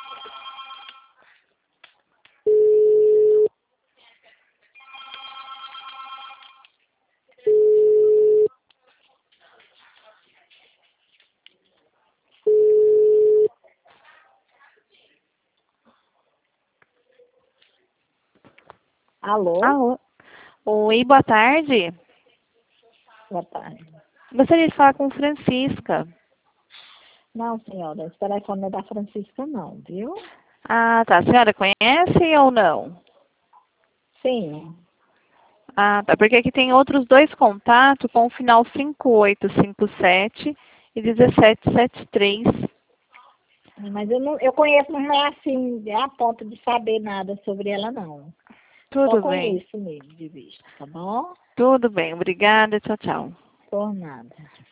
Alô? Alô. Oi, boa tarde. Boa tarde. Gostaria de falar com Francisca. Não, senhora, esse telefone não é da Francisca, não, viu? Ah, tá. A senhora conhece ou não? Sim, Ah, tá. Porque aqui tem outros dois contatos com o final 5857 e 1773. mas eu conheço, mas não é assim, a ponto de saber nada sobre ela, não. Só Tudo bem. conheço mesmo de vista, tá bom? Tudo bem. Obrigada. Tchau, tchau. Por nada.